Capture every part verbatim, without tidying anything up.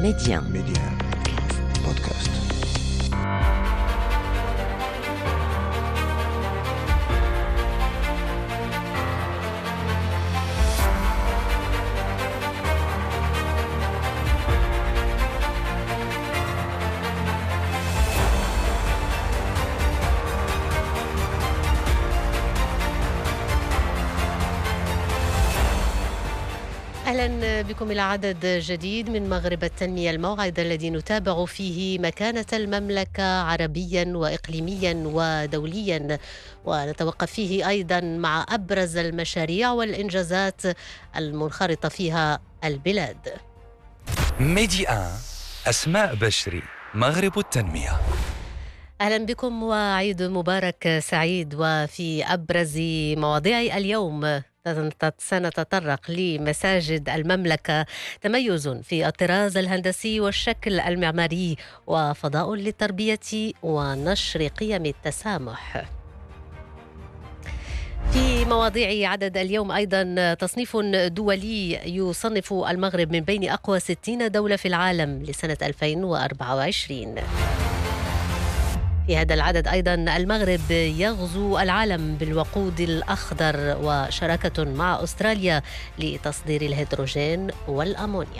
Média. Média. Podcast. أهلا بكم إلى عدد جديد من مغرب التنمية، الموعد الذي نتابع فيه مكانة المملكة عربيا وإقليميا ودوليا، ونتوقف فيه أيضا مع أبرز المشاريع والإنجازات المنخرطة فيها البلاد. ميديا أسماء بشري، مغرب التنمية. أهلا بكم وعيد مبارك سعيد. وفي أبرز مواضيع اليوم سنتطرق لمساجد المملكة، تميز في الطراز الهندسي والشكل المعماري، وفضاء للتربية ونشر قيم التسامح. في مواضيع عدد اليوم أيضا تصنيف دولي يصنف المغرب من بين أقوى ستين دولة في العالم لسنة ألفين وأربعة وعشرين. في هذا العدد أيضا المغرب يغزو العالم بالوقود الأخضر وشراكة مع أستراليا لتصدير الهيدروجين والأمونيا.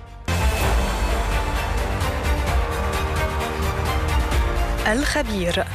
الخبير.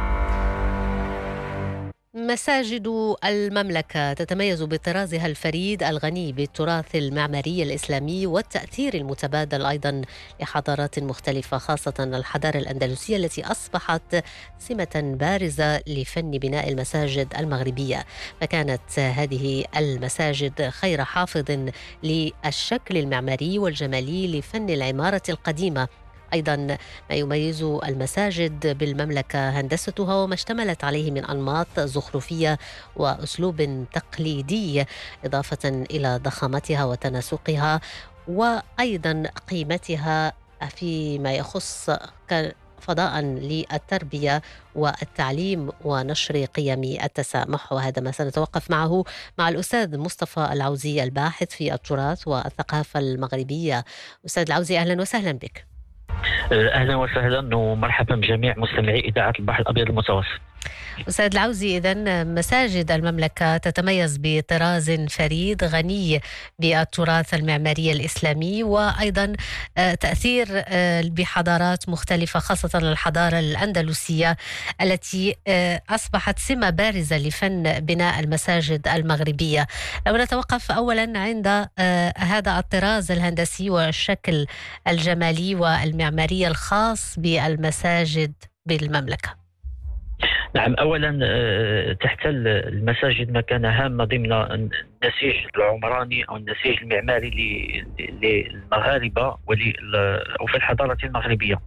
مساجد المملكة تتميز بطرازها الفريد الغني بالتراث المعماري الإسلامي والتأثير المتبادل أيضا لحضارات مختلفة، خاصة الحضارة الأندلسية التي أصبحت سمة بارزة لفن بناء المساجد المغربية. فكانت هذه المساجد خير حافظ للشكل المعماري والجمالي لفن العمارة القديمة. أيضا ما يميز المساجد بالمملكة هندستها وما اشتملت عليه من أنماط زخرفية وأسلوب تقليدي، إضافة إلى ضخامتها وتناسقها وأيضا قيمتها فيما يخص فضاء للتربية والتعليم ونشر قيم التسامح. وهذا ما سنتوقف معه مع الأستاذ مصطفى العوزي، الباحث في التراث والثقافة المغربية. أستاذ العوزي، أهلا وسهلا بك. أهلا وسهلا ومرحبا بجميع مستمعي إذاعة البحر الأبيض المتوسط. أستاذ العوزي، إذن مساجد المملكة تتميز بطراز فريد غني بالتراث المعماري الإسلامي، وأيضا تأثير بحضارات مختلفة، خاصة الحضارة الأندلسية التي أصبحت سمة بارزة لفن بناء المساجد المغربية. لو نتوقف أولا عند هذا الطراز الهندسي والشكل الجمالي والمعماري الخاص بالمساجد بالمملكة. نعم، أولا تحتل المساجد مكانة هامة ضمن النسيج العمراني أو النسيج المعماري للمغاربة وفي الحضارة المغربية.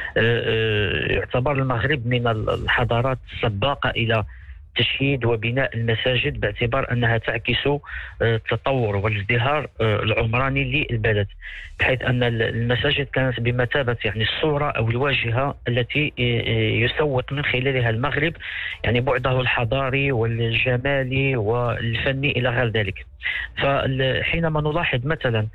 يعتبر المغرب من الحضارات السباقة إلى تشييد وبناء المساجد، باعتبار أنها تعكس التطور والازدهار العمراني للبلد، بحيث أن المساجد كانت بمثابة يعني الصورة أو الواجهة التي يسوق من خلالها المغرب يعني بعده الحضاري والجمالي والفني إلى غير ذلك. فحينما نلاحظ مثلا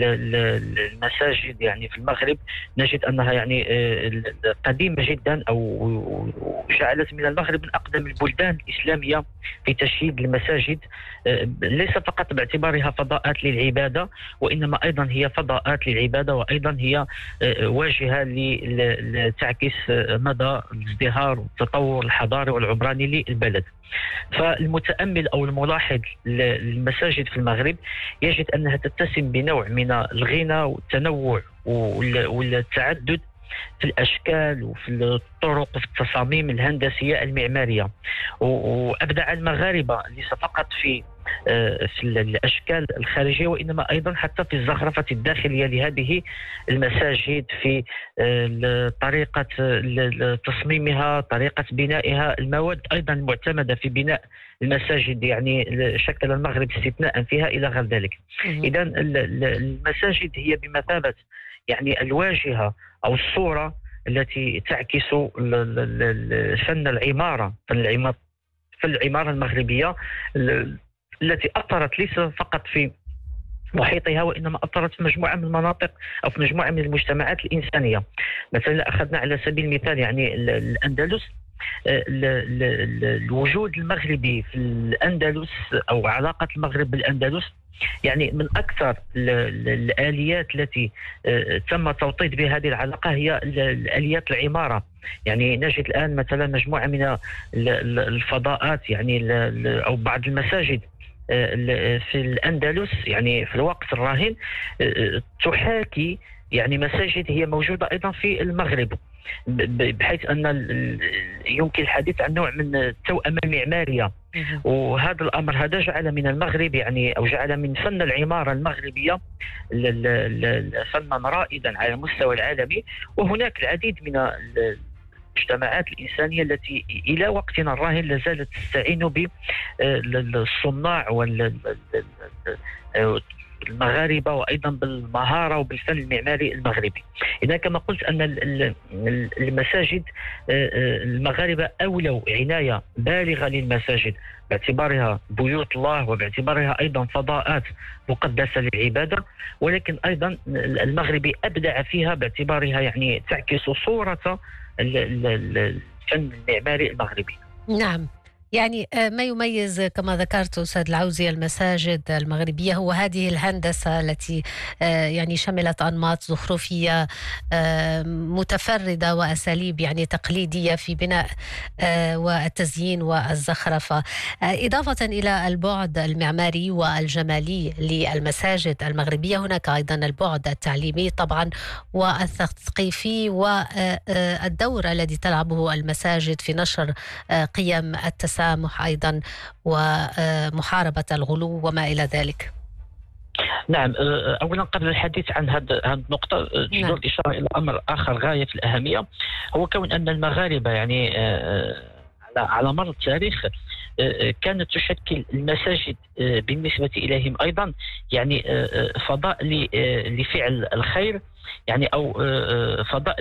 المساجد يعني في المغرب نجد أنها يعني قديمة جدا، أو جعلت من المغرب من أقدم البلدان الإسلامية في تشييد المساجد، ليس فقط باعتبارها فضاءات للعبادة، وإنما أيضا هي فضاءات للعبادة، وأيضا هي واجهة لتعكس مدى الازدهار والتطور الحضاري والعمراني للبلد. فالمتأمل أو الملاحظ للمساجد في المغرب يجد أنها تتسم بنوع من الغنى والتنوع والتعدد في الأشكال وفي الطرق وفي التصاميم الهندسية المعمارية. وأبدع المغاربة ليس فقط في في الأشكال الخارجية، وإنما أيضا حتى في الزخرفة الداخلية لهذه المساجد، في طريقة تصميمها، طريقة بنائها، المواد أيضا المعتمدة في بناء المساجد يعني شكل المغرب استثناء فيها إلى غير ذلك. إذا المساجد هي بمثابة يعني الواجهة أو الصورة التي تعكس فن العمارة فن العمارة فن العمارة المغربية التي أثرت ليس فقط في محيطها، وإنما أثرت في مجموعة من المناطق أو في مجموعة من المجتمعات الإنسانية. مثلا أخذنا على سبيل المثال يعني الأندلس، الوجود المغربي في الأندلس أو علاقة المغرب بالأندلس يعني من أكثر الآليات التي تم توطيد بها هذه العلاقة هي الآليات العمارة. يعني نجد الآن مثلا مجموعة من الفضاءات يعني أو بعض المساجد في الأندلس يعني في الوقت الراهن تحاكي يعني مساجد هي موجودة أيضا في المغرب، بحيث أن يمكن الحديث عن نوع من التوأمة المعمارية. وهذا الأمر هذا جعل من المغرب يعني أو جعل من فن العمارة المغربية فنا رائدا على المستوى العالمي. وهناك العديد من المجتمعات الإنسانية التي إلى وقتنا الراهن لازالت تستعين بالصناع والمغاربة وأيضا بالمهارة وبالفن المعماري المغربي. إذا كما قلت أن المساجد المغاربة أولوا عناية بالغة للمساجد باعتبارها بيوت الله وباعتبارها أيضا فضاءات مقدسة للعبادة، ولكن أيضا المغربي أبدع فيها باعتبارها يعني تعكس صورة الفن المعماري المغربي. نعم، يعني ما يميز كما ذكرت أستاذ العوزي المساجد المغربية هو هذه الهندسة التي يعني شملت أنماط زخرفية متفردة وأساليب يعني تقليدية في بناء والتزيين والزخرفة، إضافة إلى البعد المعماري والجمالي للمساجد المغربية. هناك أيضا البعد التعليمي طبعا والتثقيفي والدور الذي تلعبه المساجد في نشر قيم التسامح التسامح أيضا ومحاربة الغلو وما إلى ذلك. نعم، أولا قبل الحديث عن هذه النقطة جدير الإشارة إلى أمر آخر غاية في الأهمية، هو كون أن المغاربة يعني على مر التاريخ كانت تشكل المساجد بالنسبة إليهم أيضا يعني فضاء لفعل الخير يعني أو فضاء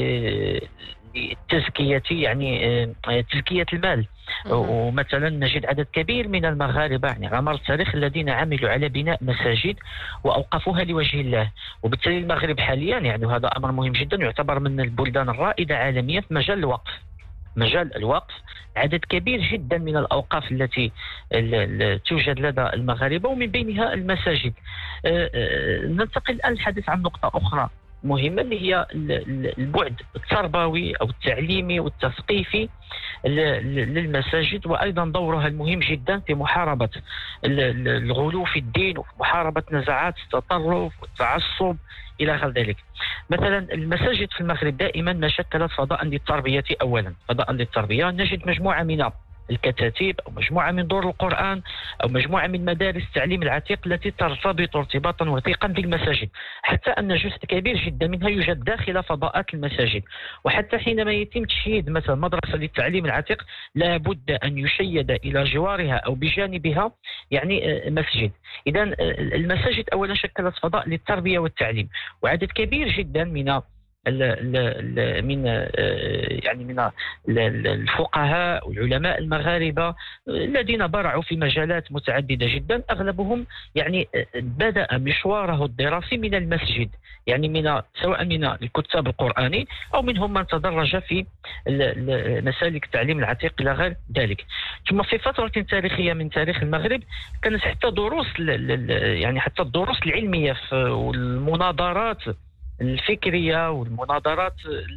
للتزكية يعني تزكية المال. ومثلا نجد عدد كبير من المغاربة يعني على مر التاريخ الذين عملوا على بناء مساجد وأوقفوها لوجه الله. وبالتالي المغرب حاليا يعني وهذا أمر مهم جدا يعتبر من البلدان الرائدة عالميا في مجال الوقف. مجال الوقف عدد كبير جدا من الأوقاف التي توجد لدى المغاربة ومن بينها المساجد. ننتقل الآن للحديث عن نقطة أخرى مهمة اللي هي البعد التربوي أو التعليمي والتثقيفي للمساجد، وأيضا دورها المهم جدا في محاربة الغلو في الدين وفي محاربة نزاعات التطرف والتعصب إلى غير ذلك. مثلا المساجد في المغرب دائما ما شكلت فضاء للتربية. أولا فضاء للتربية نجد مجموعة من الكتاتيب أو مجموعة من دور القرآن أو مجموعة من مدارس التعليم العتيق التي ترتبط ارتباطا وثيقا بالمساجد، حتى أن جزء كبير جدا منها يوجد داخل فضاءات المساجد. وحتى حينما يتم تشييد مثلا مدرسة للتعليم العتيق لابد أن يشيد إلى جوارها أو بجانبها يعني مسجد. إذا المساجد أولا شكلت فضاء للتربية والتعليم، وعدد كبير جدا من من يعني من الفقهاء والعلماء المغاربة الذين برعوا في مجالات متعددة جدا أغلبهم يعني بدأ مشواره الدراسي من المسجد، يعني من سواء من الكتاب القرآني أو منهم من تدرج في مسالك التعليم العتيق إلى غير ذلك. ثم في فترة تاريخية من تاريخ المغرب كانت حتى دروس يعني حتى الدروس العلمية والمناظرات الفكرية والمناظرات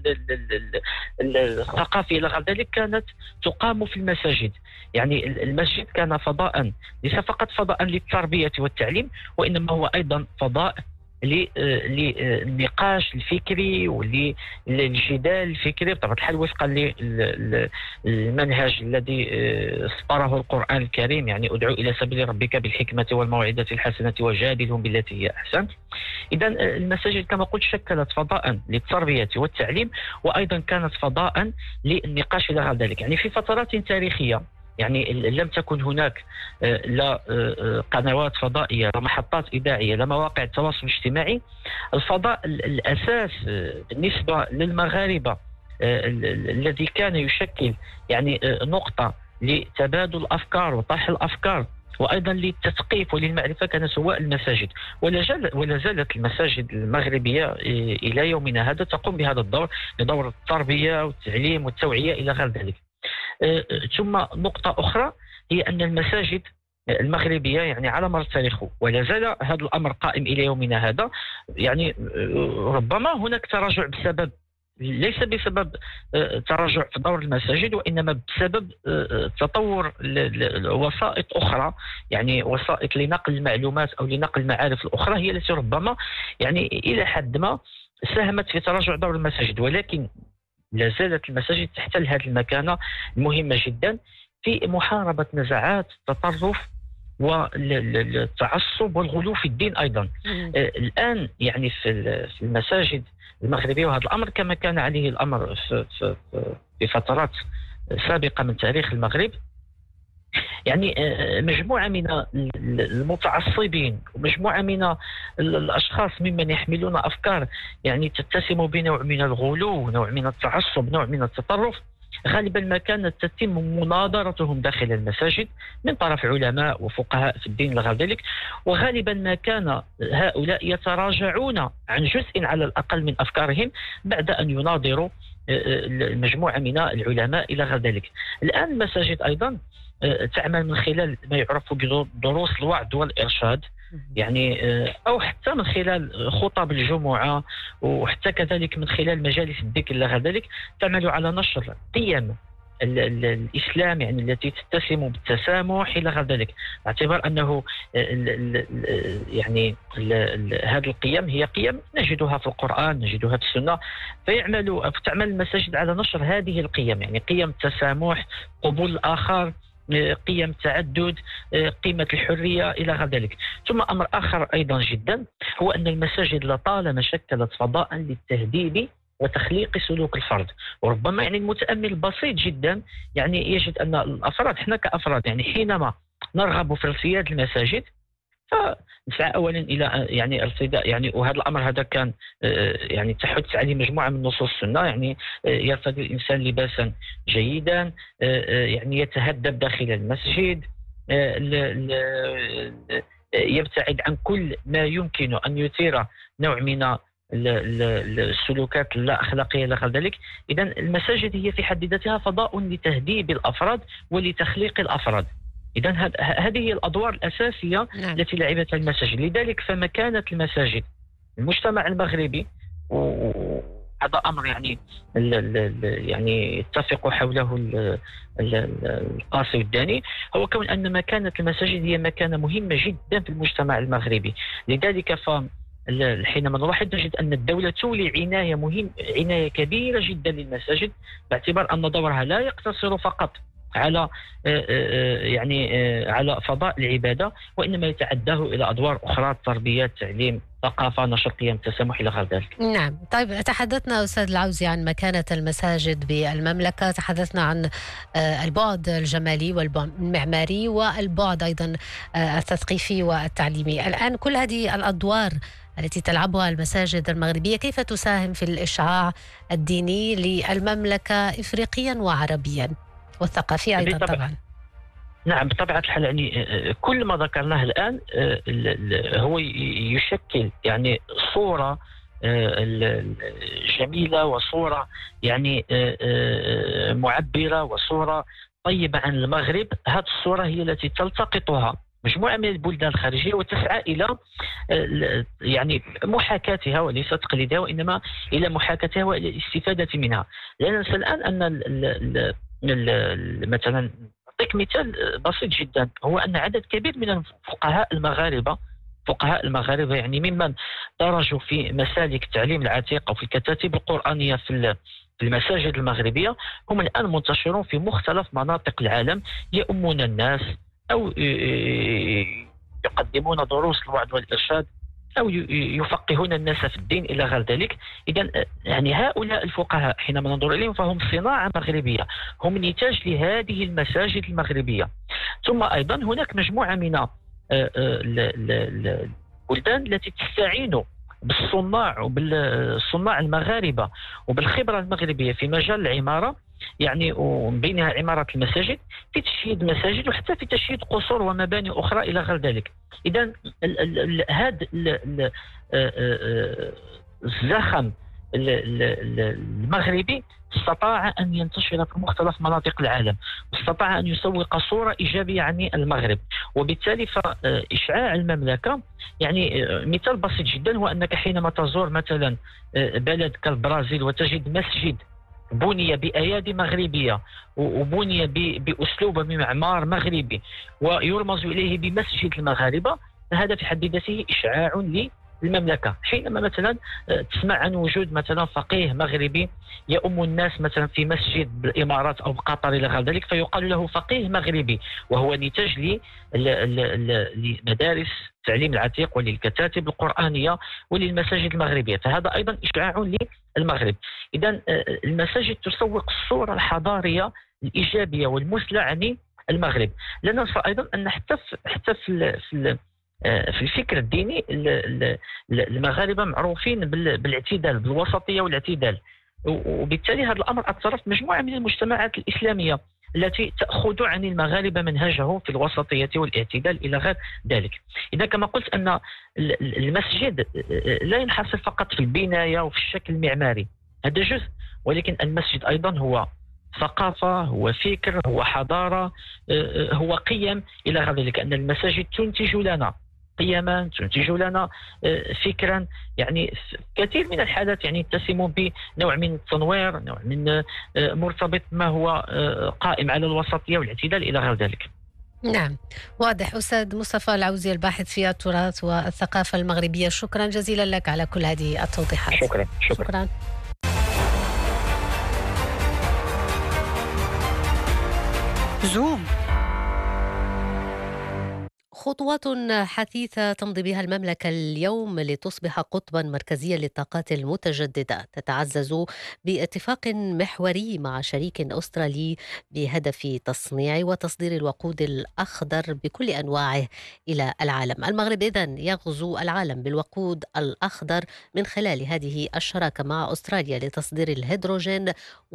الثقافية إلى غير ذلك كانت تقام في المساجد. يعني المسجد كان فضاء ليس فقط فضاء للتربية والتعليم، وإنما هو أيضا فضاء للنقاش الفكري وللجدال الفكري بطبيعة الحال وفقا للمنهج الذي سطره القرآن الكريم، يعني ادعو إلى سبيل ربك بالحكمة والموعظة الحسنة وجادلهم بالتي هي أحسن. إذا المساجد كما قلت شكلت فضاء للتربية والتعليم، وأيضا كانت فضاء للنقاش إلى غير ذلك. يعني في فترات تاريخية يعني لم تكن هناك لا قنوات فضائية لا محطات إذاعية لا مواقع التواصل الاجتماعي. الفضاء الأساس بالنسبة للمغاربة الذي كان يشكل يعني نقطة لتبادل الأفكار وطرح الأفكار وأيضا للتثقيف وللمعرفة كانت هو المساجد. ولا زالت المساجد المغربية إلى يومنا هذا تقوم بهذا الدور، بدور التربية والتعليم والتوعية إلى غير ذلك. ثم نقطة أخرى هي أن المساجد المغربية يعني على مر التاريخ ولا زال هذا الأمر قائم إلى يومنا هذا. يعني ربما هناك تراجع بسبب، ليس بسبب تراجع في دور المساجد، وإنما بسبب تطور وسائط أخرى، يعني وسائط لنقل المعلومات أو لنقل المعارف الأخرى هي التي ربما يعني إلى حد ما ساهمت في تراجع دور المساجد. ولكن لا زالت المساجد تحتل هذه المكانة المهمة جدا في محاربة نزاعات التطرف والتعصب والغلو في الدين أيضا. الآن يعني في المساجد المغربية، وهذا الأمر كما كان عليه الأمر في, في, في فترات سابقة من تاريخ المغرب، يعني مجموعة من المتعصبين ومجموعة من الأشخاص ممن يحملون أفكار يعني تتسم بنوع من الغلو، نوع من التعصب، نوع من التطرف، غالبا ما كانت تتم مناظرتهم داخل المساجد من طرف علماء وفقهاء في الدين وغير ذلك، وغالبا ما كان هؤلاء يتراجعون عن جزء على الأقل من أفكارهم بعد أن يناظروا مجموعة من العلماء إلى غير ذلك. الآن المساجد أيضا تعمل من خلال ما يعرف بدروس الوعظ والإرشاد، يعني أو حتى من خلال خطب الجمعة، وحتى كذلك من خلال مجالس الذكر إلى غير ذلك، تعمل على نشر قيم الإسلام يعني التي تتسم بالتسامح إلى غير ذلك، باعتبار أنه يعني هذه القيم هي قيم نجدها في القرآن، نجدها في السنة، فيعمل تعمل المساجد على نشر هذه القيم، يعني قيم التسامح، قبول الآخر، قيم التعدد، قيمة الحرية إلى غير ذلك. ثم أمر آخر أيضا جدا هو أن المساجد لطالما شكلت فضاء للتهذيب وتخليق سلوك الفرد. وربما يعني المتأمل البسيط جدا يعني يجد أن الأفراد، احنا كأفراد يعني حينما نرغب في ارتياد المساجد فنسعى أولا إلى يعني ارتداء، يعني وهذا الأمر هذا كان يعني تحث عليه مجموعة من نصوص السنة، يعني يرتدي الإنسان لباسا جيدا، يعني يتهذب داخل المسجد، يبتعد عن كل ما يمكن أن يثير نوع من السلوكات اللا أخلاقية إلى غير ذلك. إذن المساجد هي في حد ذاتها فضاء لتهذيب الأفراد ولتخليق الأفراد. إذن هذه هي الأدوار الأساسية نعم. التي لعبتها المساجد. لذلك فمكانة المساجد المجتمع المغربي، وهذا أمر يعني يعني يتفق حوله القاسي والداني، هو كون أن مكانة المساجد هي مكانة مهمة جدا في المجتمع المغربي. لذلك ف حينما نلاحظ نجد أن الدولة تولي عناية مهم عناية كبيرة جدا للمساجد، باعتبار أن دورها لا يقتصر فقط على يعني على فضاء العبادة، وإنما يتعداه إلى أدوار أخرى، التربية، التعليم، ثقافة، نشر قيم التسامح إلى غير ذلك. نعم. طيب تحدثنا أستاذ العوزي عن مكانة المساجد بالمملكة، تحدثنا عن البعد الجمالي والبعد المعماري والبعد أيضا التثقيفي والتعليمي. الآن كل هذه الأدوار التي تلعبها المساجد المغربية كيف تساهم في الإشعاع الديني للمملكة إفريقيا وعربيا والثقافي أيضا بالطبع. طبعا؟ نعم بطبيعة الحال، يعني كل ما ذكرناه الآن هو يشكل يعني صورة جميلة وصورة يعني معبرة وصورة طيبة عن المغرب. هذه الصورة هي التي تلتقطها مجموعة من البلدان الخارجية وتسعى إلى يعني محاكاتها وليس تقليدها، وإنما إلى محاكاتها وإلى الاستفادة منها. لا ننسى الآن أن ال ال مثلا أعطيك مثال بسيط جدا، هو أن عدد كبير من الفقهاء المغاربة فقهاء المغاربة يعني ممن درجوا في مسالك التعليم العتيق أو في الكتاتيب القرآنية في المساجد المغربية هم الآن منتشرون في مختلف مناطق العالم، يؤمون الناس أو يقدمون دروس الوعظ والإرشاد أو يفقهون الناس في الدين إلى غير ذلك. إذن يعني هؤلاء الفقهاء حينما ننظر إليهم فهم صناعة مغربية، هم نتاج لهذه المساجد المغربية. ثم أيضا هناك مجموعة من البلدان التي تستعين بالصناع وبالصناع المغاربة وبالخبرة المغربية في مجال العمارة يعني ومن بينها عمارة المساجد، في تشييد مساجد وحتى في تشييد قصور ومباني أخرى إلى غير ذلك. إذا هذا الزخم المغربي استطاع أن ينتشر في مختلف مناطق العالم، واستطاع أن يسوق صورة إيجابية عن المغرب. وبالتالي فإشعاع المملكة يعني مثال بسيط جدا هو أنك حينما تزور مثلا بلد كالبرازيل وتجد مسجد بني بأيادي مغربية وبني بأسلوب بمعمار مغربي ويرمز إليه بمسجد المغاربة، هذا في حد ذاته إشعاع للمملكة. حينما مثلا تسمع عن وجود مثلا فقيه مغربي يؤم الناس مثلا في مسجد بالإمارات أو بقطر إلى غير ذلك، فيقال له فقيه مغربي، وهو نتاج لمدارس التعليم العتيق وللكتاتب القرآنية وللمساجد المغربية، فهذا أيضا إشعاع للمغرب. إذا المساجد تسوق الصورة الحضارية الإيجابية والمثلى عن المغرب. لا ننسى أيضا أن حتى في حتى في في الفكر الديني المغاربة معروفين بالاعتدال، بالوسطية والاعتدال، وبالتالي هذا الأمر أثر في مجموعة من المجتمعات الإسلامية التي تأخذ عن المغاربة منهجهم في الوسطية والاعتدال إلى غير ذلك. إذا كما قلت أن المسجد لا ينحصر فقط في البناية وفي الشكل المعماري، هذا جزء، ولكن المسجد أيضا هو ثقافة، هو فكر، هو حضارة، هو قيم إلى غير ذلك. أن المساجد تنتج لنا قيما، تنتج لنا فكرا، يعني كثير من الحالات يعني تسم بنوع من التنوير، نوع من مرتبط ما هو قائم على الوسطية والاعتدال إلى غير ذلك. نعم، واضح. أستاذ مصطفى العوزي الباحث في التراث والثقافة المغربية، شكرا جزيلا لك على كل هذه التوضيحات. شكرا شكرا, شكرا. زوم. خطوات حثيثة تمضي بها المملكة اليوم لتصبح قطبا مركزيا للطاقات المتجددة، تتعزز باتفاق محوري مع شريك أسترالي بهدف تصنيع وتصدير الوقود الأخضر بكل أنواعه إلى العالم. المغرب إذن يغزو العالم بالوقود الأخضر من خلال هذه الشراكة مع أستراليا لتصدير الهيدروجين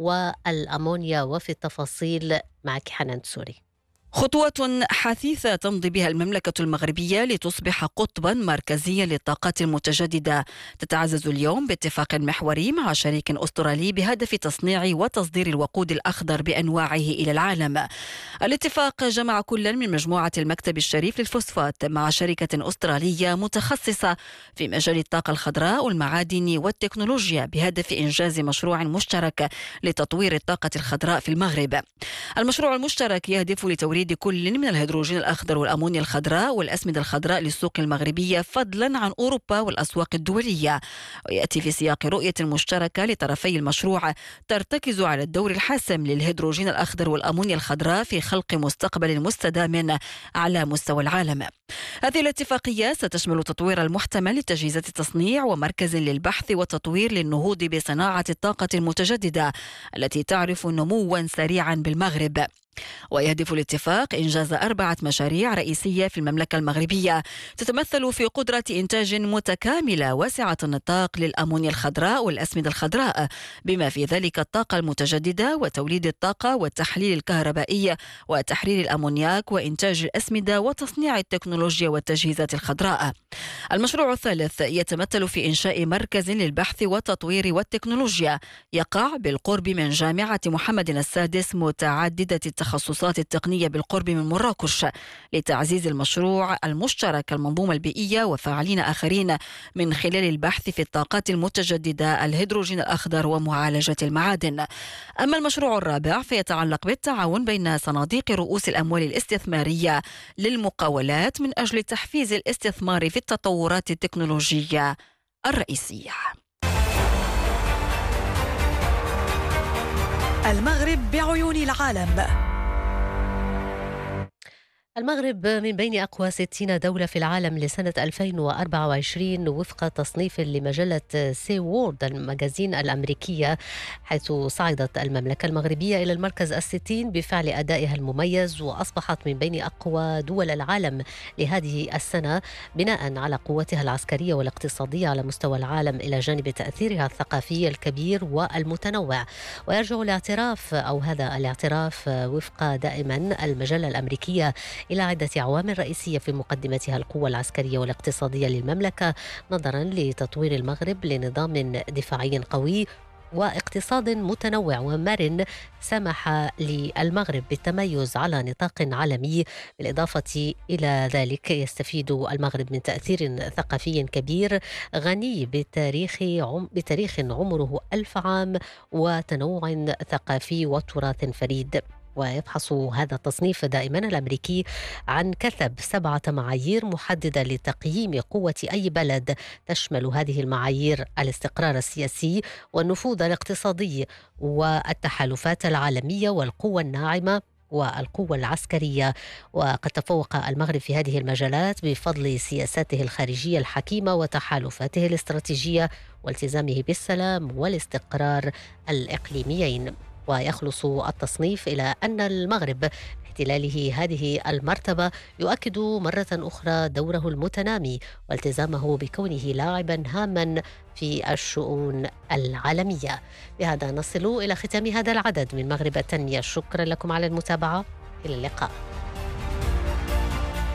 والأمونيا. وفي التفاصيل معك حنان سوري. خطوات حثيثة تمضي بها المملكة المغربية لتصبح قطبا مركزيا للطاقات المتجددة، تتعزز اليوم باتفاق محوري مع شريك أسترالي بهدف تصنيع وتصدير الوقود الأخضر بأنواعه إلى العالم. الاتفاق جمع كلا من مجموعة المكتب الشريف للفوسفات مع شركة أسترالية متخصصة في مجال الطاقة الخضراء والمعادن والتكنولوجيا بهدف إنجاز مشروع مشترك لتطوير الطاقة الخضراء في المغرب. المشروع المشترك يهدف لتوريد كل من الهيدروجين الأخضر والأمونيا الخضراء والأسمدة الخضراء للسوق المغربية فضلا عن أوروبا والأسواق الدولية، ويأتي في سياق رؤية مشتركة لطرفي المشروع ترتكز على الدور الحاسم للهيدروجين الأخضر والأمونيا الخضراء في خلق مستقبل مستدام على مستوى العالم. هذه الاتفاقية ستشمل تطوير المحتمل لتجهيزات التصنيع ومركز للبحث والتطوير للنهوض بصناعة الطاقة المتجددة التي تعرف نموا سريعا بالمغرب. ويهدف الاتفاق إنجاز أربعة مشاريع رئيسية في المملكة المغربية تتمثل في قدرة إنتاج متكاملة واسعة النطاق للأمونيا الخضراء والأسمدة الخضراء، بما في ذلك الطاقة المتجددة وتوليد الطاقة والتحليل الكهربائي وتحرير الأمونياك وإنتاج الأسمدة وتصنيع التكنولوجيا والتجهيزات الخضراء. المشروع الثالث يتمثل في إنشاء مركز للبحث والتطوير والتكنولوجيا يقع بالقرب من جامعة محمد السادس متعددة التخصصات التقنية بالقرب من مراكش لتعزيز المشروع المشترك المنظومة البيئية وفاعلين آخرين من خلال البحث في الطاقات المتجددة، الهيدروجين الأخضر ومعالجة المعادن. أما المشروع الرابع فيتعلق بالتعاون بين صناديق رؤوس الأموال الاستثمارية للمقاولات من أجل تحفيز الاستثمار في التطورات التكنولوجية الرئيسية. المغرب بعيون العالم. المغرب من بين أقوى ستين دولة في العالم لسنة ألفين وأربعة وعشرين وفق تصنيف لمجلة سي وورد المجازين الأمريكية، حيث صعدت المملكة المغربية إلى المركز الستين بفعل أدائها المميز، وأصبحت من بين أقوى دول العالم لهذه السنة بناء على قوتها العسكرية والاقتصادية على مستوى العالم، إلى جانب تأثيرها الثقافي الكبير والمتنوع. ويرجع الاعتراف أو هذا الاعتراف وفق دائما المجلة الأمريكية إلى عدة عوامل رئيسية، في مقدمتها القوة العسكرية والاقتصادية للمملكة، نظرا لتطوير المغرب لنظام دفاعي قوي واقتصاد متنوع ومرن سمح للمغرب بالتميز على نطاق عالمي. بالإضافة إلى ذلك يستفيد المغرب من تأثير ثقافي كبير غني بتاريخ عم بتاريخ عمره ألف عام وتنوع ثقافي وتراث فريد. ويبحث هذا التصنيف دائما الأمريكي عن كثب سبعة معايير محددة لتقييم قوة أي بلد، تشمل هذه المعايير الاستقرار السياسي والنفوذ الاقتصادي والتحالفات العالمية والقوة الناعمة والقوة العسكرية. وقد تفوق المغرب في هذه المجالات بفضل سياساته الخارجية الحكيمة وتحالفاته الاستراتيجية والتزامه بالسلام والاستقرار الإقليميين. ويخلص التصنيف إلى أن المغرب باحتلاله هذه المرتبة يؤكد مرة أخرى دوره المتنامي والتزامه بكونه لاعبا هاما في الشؤون العالمية. بهذا نصل إلى ختام هذا العدد من مغرب التنمية. شكرا لكم على المتابعة، إلى اللقاء.